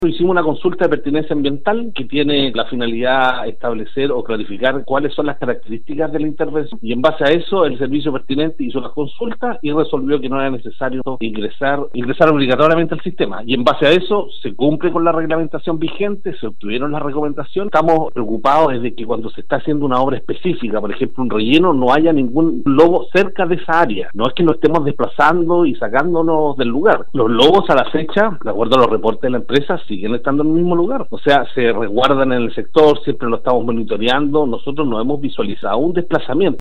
Hicimos una consulta de pertinencia ambiental que tiene la finalidad de establecer o clarificar cuáles son las características de la intervención, y en base a eso el servicio pertinente hizo la consulta y resolvió que no era necesario ingresar obligatoriamente al sistema, y en base a eso se cumple con la reglamentación vigente, se obtuvieron las recomendaciones. Estamos preocupados de que cuando se está haciendo una obra específica, por ejemplo un relleno, no haya ningún lobo cerca de esa área. No es que nos estemos desplazando y sacándonos del lugar. Los lobos a la fecha, de acuerdo a los reportes de la empresa, siguen estando en el mismo lugar. O sea, se resguardan en el sector, siempre lo estamos monitoreando. Nosotros no hemos visualizado un desplazamiento.